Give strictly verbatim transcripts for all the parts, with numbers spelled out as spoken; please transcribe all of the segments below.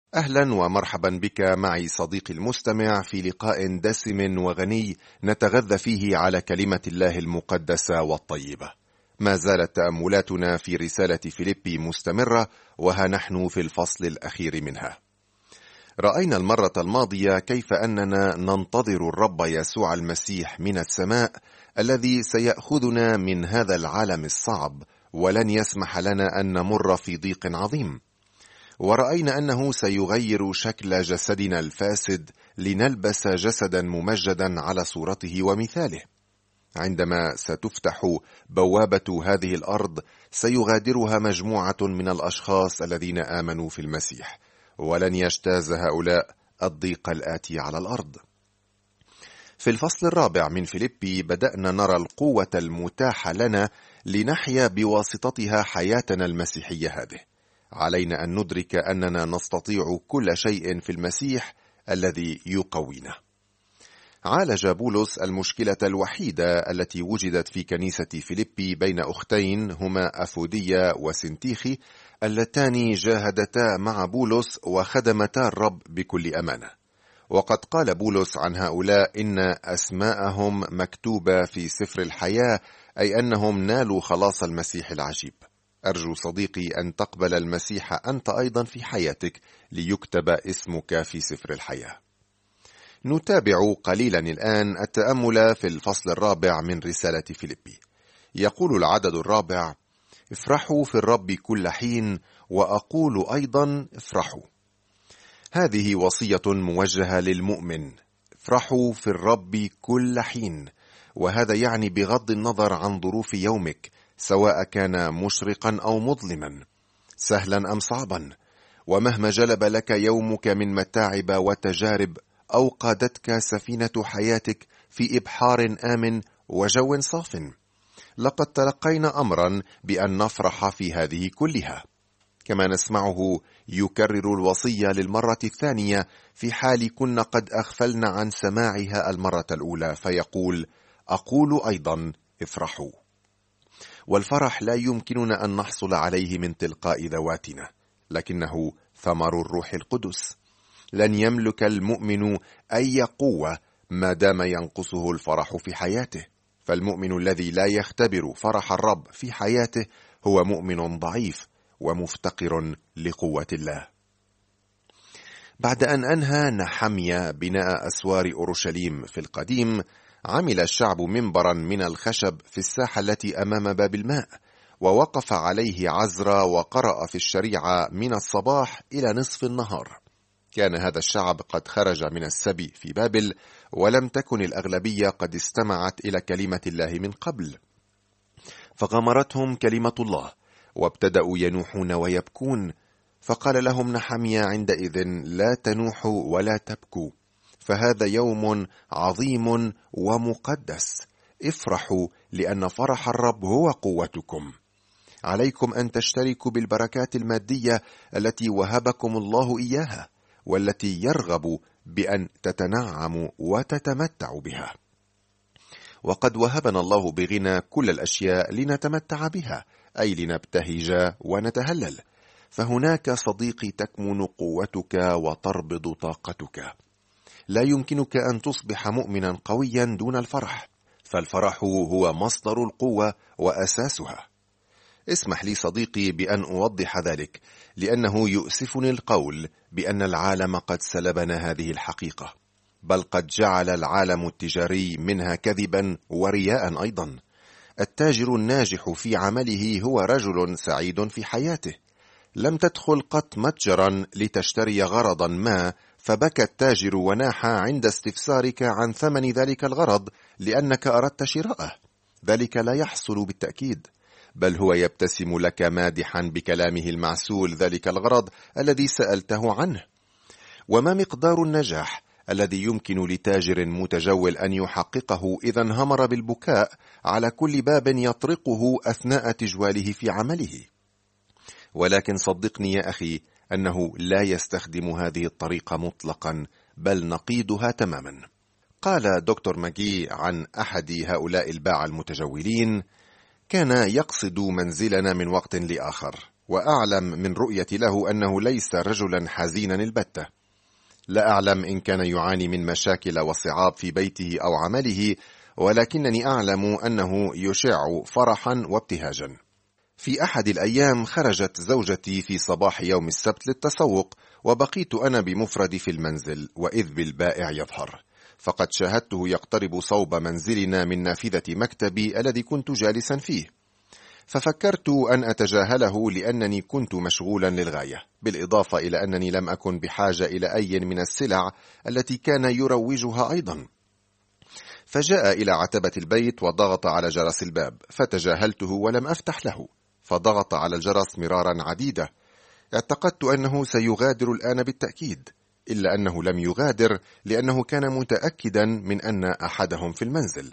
أهلا ومرحبا بك معي صديقي المستمع في لقاء دسم وغني نتغذى فيه على كلمة الله المقدسة والطيبة. ما زالت تأملاتنا في رسالة فيليبي مستمرة، وها نحن في الفصل الأخير منها. رأينا المرة الماضية كيف أننا ننتظر الرب يسوع المسيح من السماء الذي سيأخذنا من هذا العالم الصعب ولن يسمح لنا أن نمر في ضيق عظيم. ورأينا أنه سيغير شكل جسدنا الفاسد لنلبس جسدا ممجدا على صورته ومثاله. عندما ستفتح بوابة هذه الأرض سيغادرها مجموعة من الأشخاص الذين آمنوا في المسيح، ولن يجتاز هؤلاء الضيق الآتي على الأرض. في الفصل الرابع من فيليبي بدأنا نرى القوة المتاحة لنا لنحيا بواسطتها حياتنا المسيحية هذه. علينا أن ندرك أننا نستطيع كل شيء في المسيح الذي يقوينا. عالج بولس المشكلة الوحيدة التي وجدت في كنيسة فيليبي بين أختين هما أفودية وسنتيخي، اللتان جاهدتا مع بولس وخدمتا الرب بكل أمانة. وقد قال بولس عن هؤلاء إن أسماءهم مكتوبة في سفر الحياة، أي أنهم نالوا خلاص المسيح العجيب. أرجو صديقي أن تقبل المسيح أنت أيضا في حياتك ليكتب اسمك في سفر الحياة. نتابع قليلا الآن التأمل في الفصل الرابع من رسالة فيليبي. يقول العدد الرابع: افرحوا في الرب كل حين، وأقول أيضا افرحوا. هذه وصية موجهة للمؤمن: افرحوا في الرب كل حين، وهذا يعني بغض النظر عن ظروف يومك، سواء كان مشرقا أو مظلما، سهلا أم صعبا. ومهما جلب لك يومك من متاعب وتجارب، أو قادتك سفينة حياتك في إبحار آمن وجو صاف، لقد تلقينا أمرا بأن نفرح في هذه كلها. كما نسمعه يكرر الوصية للمرة الثانية في حال كنا قد أغفلنا عن سماعها المرة الأولى، فيقول: أقول أيضا افرحوا. والفرح لا يمكننا أن نحصل عليه من تلقاء ذواتنا، لكنه ثمر الروح القدس. لن يملك المؤمن أي قوة ما دام ينقصه الفرح في حياته، فالمؤمن الذي لا يختبر فرح الرب في حياته هو مؤمن ضعيف ومفتقر لقوة الله. بعد أن أنهى نحميا بناء أسوار أورشليم في القديم، عمل الشعب منبرا من الخشب في الساحة التي أمام باب الماء، ووقف عليه عزرا وقرأ في الشريعة من الصباح إلى نصف النهار. كان هذا الشعب قد خرج من السبي في بابل، ولم تكن الأغلبية قد استمعت إلى كلمة الله من قبل، فغمرتهم كلمة الله وابتدأوا ينوحون ويبكون. فقال لهم نحميا عندئذ: لا تنوحوا ولا تبكوا، فهذا يوم عظيم ومقدس. افرحوا لأن فرح الرب هو قوتكم. عليكم أن تشتركوا بالبركات المادية التي وهبكم الله إياها، والتي يرغب بأن تتنعموا وتتمتعوا بها. وقد وهبنا الله بغنى كل الأشياء لنتمتع بها، أي لنبتهج ونتهلل. فهناك صديقي تكمن قوتك وتربض طاقتك. لا يمكنك أن تصبح مؤمنا قويا دون الفرح، فالفرح هو مصدر القوة وأساسها. اسمح لي صديقي بأن أوضح ذلك، لأنه يؤسفني القول بأن العالم قد سلبنا هذه الحقيقة، بل قد جعل العالم التجاري منها كذبا ورياء أيضا. التاجر الناجح في عمله هو رجل سعيد في حياته. لم تدخل قط متجرا لتشتري غرضا ما، فبكى التاجر وناح عند استفسارك عن ثمن ذلك الغرض لأنك أردت شراءه. ذلك لا يحصل بالتأكيد، بل هو يبتسم لك مادحا بكلامه المعسول ذلك الغرض الذي سألته عنه. وما مقدار النجاح الذي يمكن لتاجر متجول أن يحققه إذا انهمر بالبكاء على كل باب يطرقه أثناء تجواله في عمله؟ ولكن صدقني يا أخي أنه لا يستخدم هذه الطريقة مطلقا، بل نقيضها تماما. قال دكتور ماجي عن أحد هؤلاء الباعة المتجولين: كان يقصد منزلنا من وقت لآخر، وأعلم من رؤيتي له أنه ليس رجلا حزينا البتة. لا أعلم إن كان يعاني من مشاكل وصعاب في بيته أو عمله، ولكنني أعلم أنه يشع فرحا وابتهاجا. في أحد الأيام خرجت زوجتي في صباح يوم السبت للتسوق، وبقيت أنا بمفردي في المنزل، وإذ بالبائع يظهر، فقد شاهدته يقترب صوب منزلنا من نافذة مكتبي الذي كنت جالسا فيه، ففكرت أن أتجاهله لأنني كنت مشغولا للغاية، بالإضافة إلى أنني لم أكن بحاجة إلى أي من السلع التي كان يروجها أيضا. فجاء إلى عتبة البيت وضغط على جرس الباب، فتجاهلته ولم أفتح له، فضغط على الجرس مرارا عديدة. اعتقدت أنه سيغادر الآن بالتأكيد، إلا أنه لم يغادر لأنه كان متأكدا من أن أحدهم في المنزل،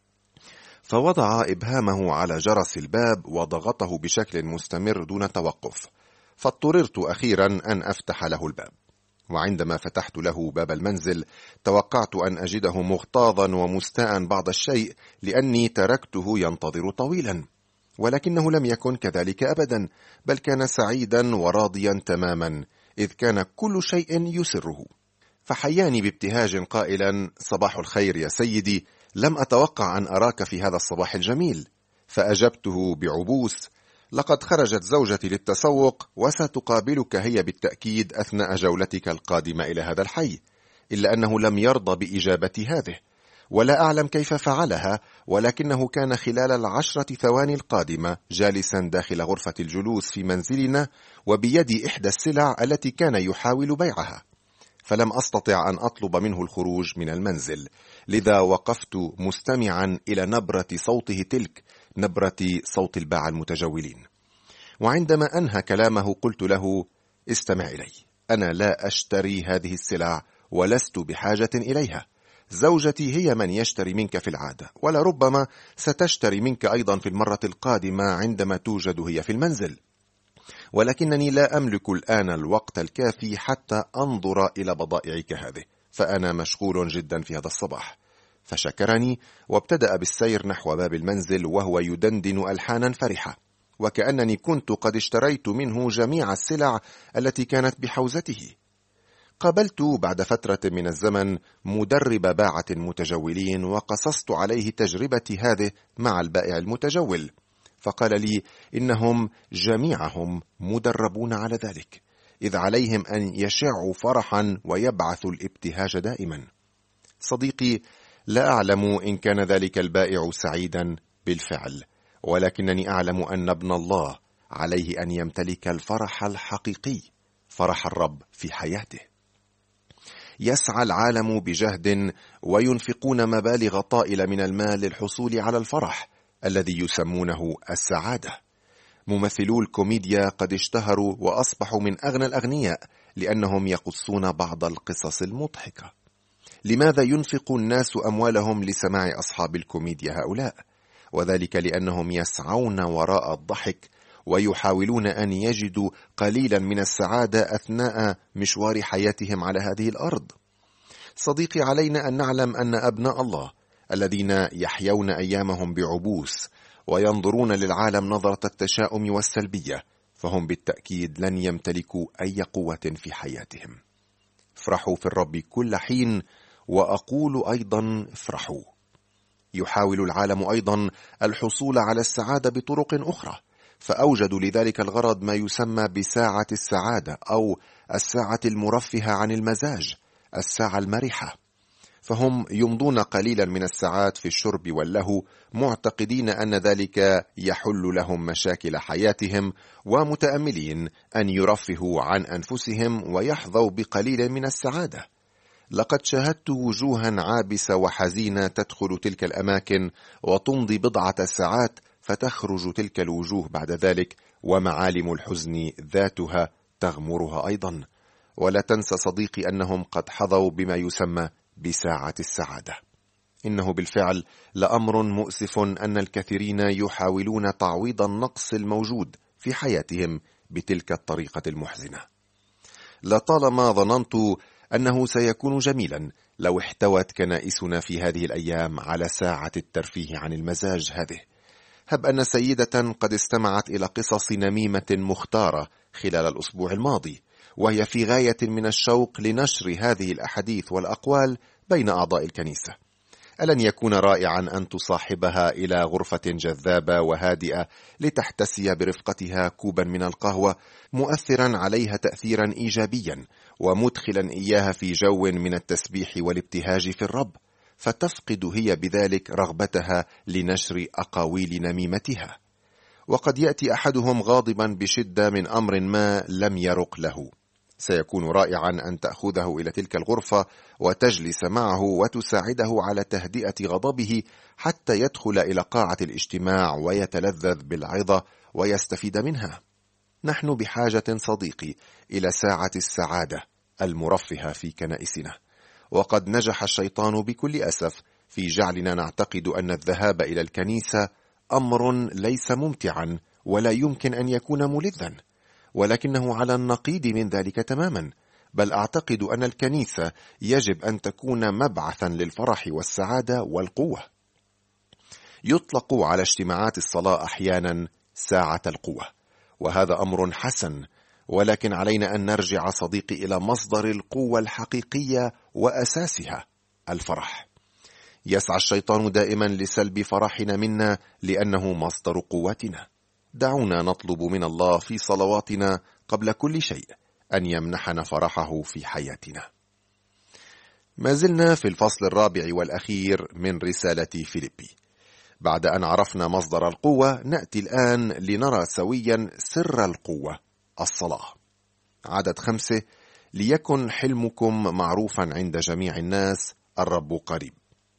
فوضع إبهامه على جرس الباب وضغطه بشكل مستمر دون توقف، فاضطررت أخيرا أن أفتح له الباب. وعندما فتحت له باب المنزل توقعت أن أجده مغتاظا ومستاء بعض الشيء، لأني تركته ينتظر طويلا، ولكنه لم يكن كذلك أبدا، بل كان سعيدا وراضيا تماما، إذ كان كل شيء يسره. فحياني بابتهاج قائلا: صباح الخير يا سيدي، لم أتوقع أن أراك في هذا الصباح الجميل. فأجبته بعبوس: لقد خرجت زوجتي للتسوق، وستقابلك هي بالتأكيد أثناء جولتك القادمة إلى هذا الحي. إلا أنه لم يرضى بإجابتي هذه، ولا أعلم كيف فعلها، ولكنه كان خلال العشرة ثواني القادمة جالسا داخل غرفة الجلوس في منزلنا، وبيدي إحدى السلع التي كان يحاول بيعها، فلم أستطع أن أطلب منه الخروج من المنزل، لذا وقفت مستمعا إلى نبرة صوته تلك، نبرة صوت الباعة المتجولين. وعندما أنهى كلامه قلت له: استمع إلي، أنا لا أشتري هذه السلع ولست بحاجة إليها. زوجتي هي من يشتري منك في العادة، ولربما ستشتري منك أيضا في المرة القادمة عندما توجد هي في المنزل، ولكنني لا أملك الآن الوقت الكافي حتى أنظر إلى بضائعك هذه، فأنا مشغول جدا في هذا الصباح. فشكرني وابتدأ بالسير نحو باب المنزل وهو يدندن ألحانا فرحة، وكأنني كنت قد اشتريت منه جميع السلع التي كانت بحوزته. قابلت بعد فترة من الزمن مدرب باعة متجولين، وقصصت عليه تجربتي هذه مع البائع المتجول، فقال لي إنهم جميعهم مدربون على ذلك، إذ عليهم أن يشعوا فرحا ويبعثوا الابتهاج دائما. صديقي، لا أعلم إن كان ذلك البائع سعيدا بالفعل، ولكنني أعلم أن ابن الله عليه أن يمتلك الفرح الحقيقي، فرح الرب في حياته. يسعى العالم بجهد وينفقون مبالغ طائلة من المال للحصول على الفرح الذي يسمونه السعادة. ممثلو الكوميديا قد اشتهروا وأصبحوا من أغنى الأغنياء لأنهم يقصون بعض القصص المضحكة. لماذا ينفق الناس أموالهم لسماع أصحاب الكوميديا هؤلاء؟ وذلك لأنهم يسعون وراء الضحك، ويحاولون أن يجدوا قليلا من السعادة أثناء مشوار حياتهم على هذه الأرض. صديقي، علينا أن نعلم أن أبناء الله الذين يحيون أيامهم بعبوس وينظرون للعالم نظرة التشاؤم والسلبية، فهم بالتأكيد لن يمتلكوا أي قوة في حياتهم. افرحوا في الرب كل حين، وأقول أيضا افرحوا. يحاول العالم أيضا الحصول على السعادة بطرق أخرى، فأوجدوا لذلك الغرض ما يسمى بساعة السعادة، أو الساعة المرفهة عن المزاج، الساعة المرحة. فهم يمضون قليلا من الساعات في الشرب واللهو، معتقدين أن ذلك يحل لهم مشاكل حياتهم، ومتأملين أن يرفهوا عن أنفسهم ويحظوا بقليل من السعادة. لقد شاهدت وجوها عابسة وحزينة تدخل تلك الأماكن وتمضي بضعة ساعات، فتخرج تلك الوجوه بعد ذلك ومعالم الحزن ذاتها تغمرها أيضا. ولا تنسى صديقي أنهم قد حظوا بما يسمى بساعة السعادة. إنه بالفعل لأمر مؤسف أن الكثيرين يحاولون تعويض النقص الموجود في حياتهم بتلك الطريقة المحزنة. لطالما ظننت أنه سيكون جميلا لو احتوت كنائسنا في هذه الأيام على ساعة الترفيه عن المزاج هذه، هب أن سيدة قد استمعت إلى قصص نميمة مختارة خلال الأسبوع الماضي، وهي في غاية من الشوق لنشر هذه الأحاديث والأقوال بين أعضاء الكنيسة، ألن يكون رائعا أن تصاحبها إلى غرفة جذابة وهادئة لتحتسي برفقتها كوبا من القهوة، مؤثرا عليها تأثيرا إيجابيا ومدخلا إياها في جو من التسبيح والابتهاج في الرب، فتفقد هي بذلك رغبتها لنشر أقاويل نميمتها. وقد يأتي أحدهم غاضبا بشدة من أمر ما لم يرق له، سيكون رائعا أن تأخذه إلى تلك الغرفة وتجلس معه وتساعده على تهدئة غضبه حتى يدخل إلى قاعة الاجتماع ويتلذذ بالعظة ويستفيد منها. نحن بحاجة صديقي إلى ساعة السعادة المرفهة في كنائسنا، وقد نجح الشيطان بكل أسف في جعلنا نعتقد أن الذهاب إلى الكنيسة أمر ليس ممتعا ولا يمكن أن يكون ملذا، ولكنه على النقيض من ذلك تماما، بل أعتقد أن الكنيسة يجب أن تكون مبعثا للفرح والسعادة والقوة. يطلق على اجتماعات الصلاة أحيانا ساعة القوة، وهذا أمر حسن، ولكن علينا أن نرجع صديقي إلى مصدر القوة الحقيقية وأساسها الفرح. يسعى الشيطان دائما لسلب فرحنا منا لأنه مصدر قوتنا. دعونا نطلب من الله في صلواتنا قبل كل شيء أن يمنحنا فرحه في حياتنا. ما زلنا في الفصل الرابع والأخير من رسالة فيليبي. بعد أن عرفنا مصدر القوة، نأتي الآن لنرى سويا سر القوة، الصلاة. عدد خمسة: ليكن حلمكم معروفا عند جميع الناس، الرب قريب.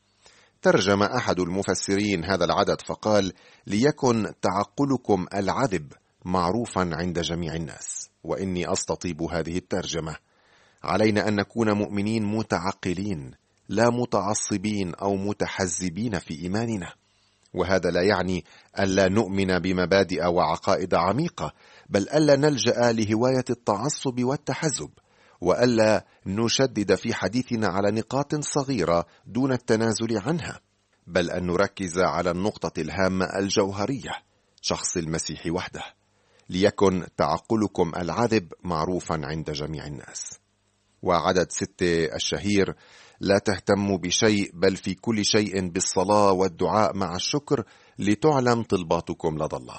ترجم أحد المفسرين هذا العدد فقال: ليكن تعقلكم العذب معروفا عند جميع الناس. وإني أستطيب هذه الترجمة. علينا أن نكون مؤمنين متعقلين، لا متعصبين أو متحزبين في إيماننا. وهذا لا يعني ألا نؤمن بمبادئ وعقائد عميقة، بل ألا نلجأ لهواية التعصب والتحزب، وألا نشدد في حديثنا على نقاط صغيرة دون التنازل عنها، بل أن نركز على النقطة الهامة الجوهرية، شخص المسيح وحده. ليكن تعقلكم العذب معروفا عند جميع الناس. وعدد ستة الشهير: لا تهتموا بشيء، بل في كل شيء بالصلاة والدعاء مع الشكر لتعلم طلباتكم لدى الله.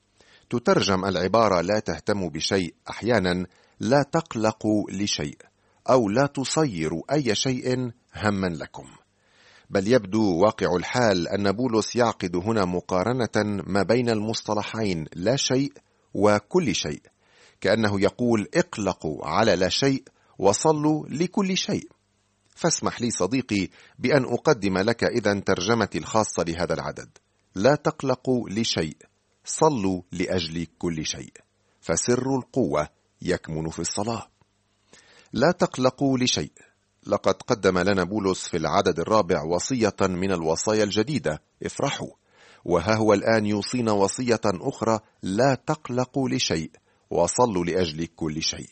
تترجم العبارة لا تهتموا بشيء أحيانا لا تقلقوا لشيء، أو لا تصيروا أي شيء هما لكم. بل يبدو واقع الحال أن بولس يعقد هنا مقارنة ما بين المصطلحين لا شيء وكل شيء، كأنه يقول اقلقوا على لا شيء وصلوا لكل شيء. فاسمح لي صديقي بأن أقدم لك إذن ترجمتي الخاصة لهذا العدد: لا تقلقوا لشيء، صلوا لأجل كل شيء، فسر القوة يكمن في الصلاة. لا تقلقوا لشيء. لقد قدم لنا بولس في العدد الرابع وصية من الوصايا الجديدة: افرحوا. وها هو الآن يوصينا وصية أخرى: لا تقلقوا لشيء وصلوا لأجل كل شيء.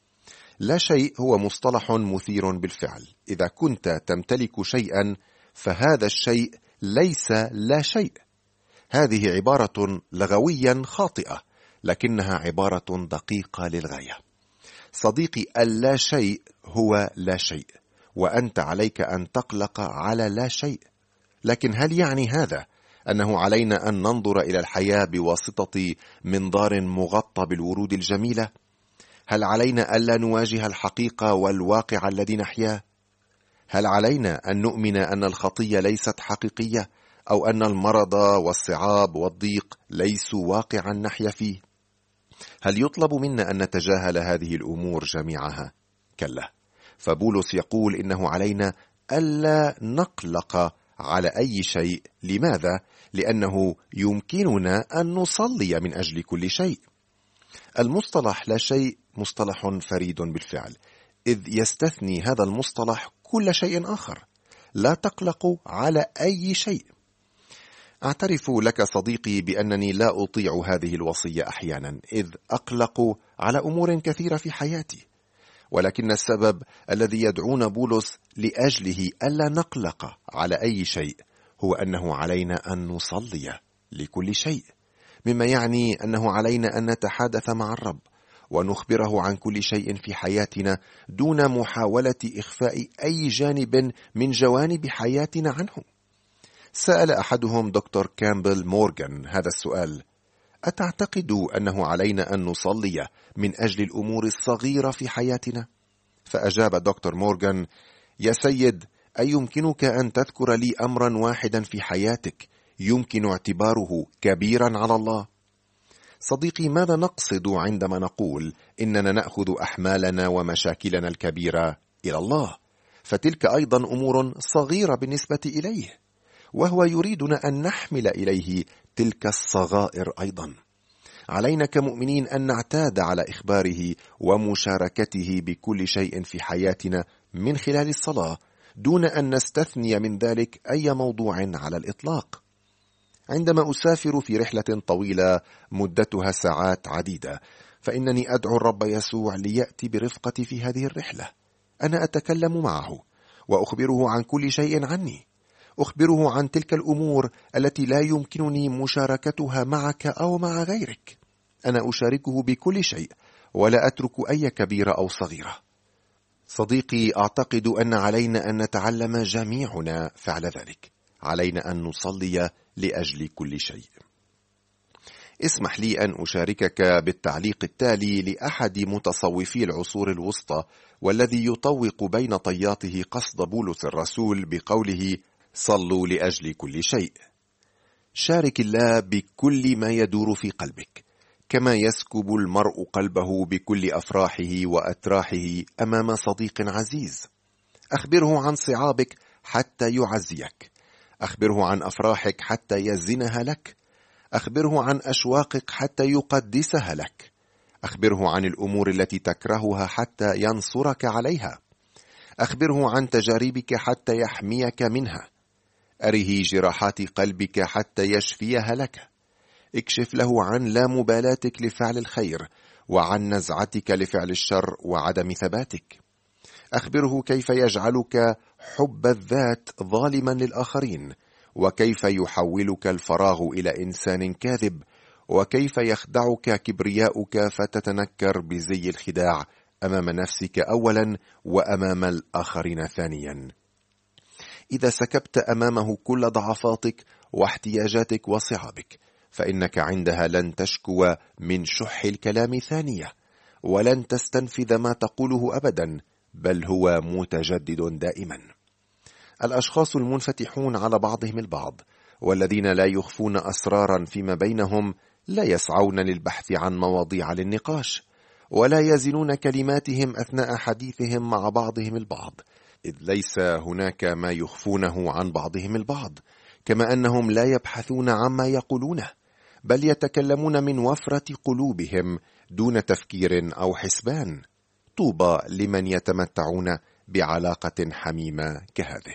لا شيء هو مصطلح مثير بالفعل. إذا كنت تمتلك شيئا فهذا الشيء ليس لا شيء. هذه عبارة لغويا خاطئة، لكنها عبارة دقيقة للغاية. صديقي، اللا شيء هو لا شيء، وأنت عليك أن تقلق على لا شيء. لكن هل يعني هذا أنه علينا أن ننظر إلى الحياة بواسطة منظار مغطى بالورود الجميلة؟ هل علينا ألا نواجه الحقيقة والواقع الذي نحياه؟ هل علينا أن نؤمن أن الخطية ليست حقيقية، أو أن المرض والصعاب والضيق ليسوا واقعا نحيا فيه؟ هل يطلب منا أن نتجاهل هذه الأمور جميعها؟ كلا. فبولس يقول إنه علينا ألا نقلق على أي شيء. لماذا؟ لأنه يمكننا أن نصلي من أجل كل شيء. المصطلح لا شيء مصطلح فريد بالفعل، إذ يستثني هذا المصطلح كل شيء آخر. لا تقلقوا على أي شيء. أعترف لك صديقي بأنني لا أطيع هذه الوصية أحيانا، إذ أقلق على أمور كثيرة في حياتي، ولكن السبب الذي يدعون بولس لأجله ألا نقلق على أي شيء هو أنه علينا أن نصلي لكل شيء، مما يعني أنه علينا أن نتحادث مع الرب ونخبره عن كل شيء في حياتنا دون محاولة إخفاء أي جانب من جوانب حياتنا عنه. سأل أحدهم دكتور كامبل مورغان هذا السؤال: أتعتقد أنه علينا أن نصلي من أجل الأمور الصغيرة في حياتنا؟ فأجاب دكتور مورغان: يا سيد، أيمكنك أن تذكر لي أمرا واحدا في حياتك يمكن اعتباره كبيرا على الله؟ صديقي، ماذا نقصد عندما نقول إننا نأخذ أحمالنا ومشاكلنا الكبيرة إلى الله؟ فتلك أيضا أمور صغيرة بالنسبة إليه، وهو يريدنا أن نحمل إليه تلك الصغائر أيضا. علينا كمؤمنين أن نعتاد على إخباره ومشاركته بكل شيء في حياتنا من خلال الصلاة، دون أن نستثني من ذلك أي موضوع على الإطلاق. عندما أسافر في رحلة طويلة مدتها ساعات عديدة، فإنني أدعو الرب يسوع ليأتي برفقتي في هذه الرحلة. أنا أتكلم معه وأخبره عن كل شيء عني، أخبره عن تلك الأمور التي لا يمكنني مشاركتها معك أو مع غيرك. أنا أشاركه بكل شيء ولا أترك أي كبيرة أو صغيرة. صديقي، أعتقد أن علينا أن نتعلم جميعنا فعل ذلك. علينا أن نصلي لأجل كل شيء. اسمح لي أن أشاركك بالتعليق التالي لأحد متصوفي العصور الوسطى، والذي يطوق بين طياته قصد بولس الرسول بقوله: صلوا لأجل كل شيء. شارك الله بكل ما يدور في قلبك، كما يسكب المرء قلبه بكل أفراحه وأتراحه أمام صديق عزيز. أخبره عن صعابك حتى يعزيك، أخبره عن أفراحك حتى يزنها لك، أخبره عن أشواقك حتى يقدسها لك، أخبره عن الأمور التي تكرهها حتى ينصرك عليها، أخبره عن تجاربك حتى يحميك منها، أره جراحات قلبك حتى يشفيها لك، اكشف له عن لا مبالاتك لفعل الخير وعن نزعتك لفعل الشر وعدم ثباتك. أخبره كيف يجعلك حب الذات ظالما للآخرين، وكيف يحولك الفراغ إلى إنسان كاذب، وكيف يخدعك كبرياؤك فتتنكر بزي الخداع أمام نفسك أولا وأمام الآخرين ثانيا. إذا سكبت أمامه كل ضعفاتك واحتياجاتك وصعابك، فإنك عندها لن تشكو من شح الكلام ثانية، ولن تستنفذ ما تقوله أبدا، بل هو متجدد دائما. الأشخاص المنفتحون على بعضهم البعض والذين لا يخفون أسرارا فيما بينهم لا يسعون للبحث عن مواضيع للنقاش، ولا يزنون كلماتهم أثناء حديثهم مع بعضهم البعض، إذ ليس هناك ما يخفونه عن بعضهم البعض، كما أنهم لا يبحثون عما يقولونه، بل يتكلمون من وفرة قلوبهم دون تفكير أو حسبان. طوبى لمن يتمتعون بعلاقة حميمة كهذه.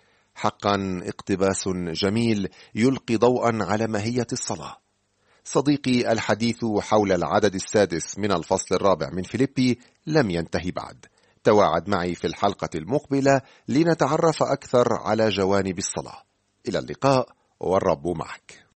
حقا اقتباس جميل يلقي ضوءا على ماهية الصلاة. صديقي، الحديث حول العدد السادس من الفصل الرابع من فيليبي لم ينتهي بعد. تواعد معي في الحلقة المقبلة لنتعرف أكثر على جوانب الصلاة. إلى اللقاء، والرب معك.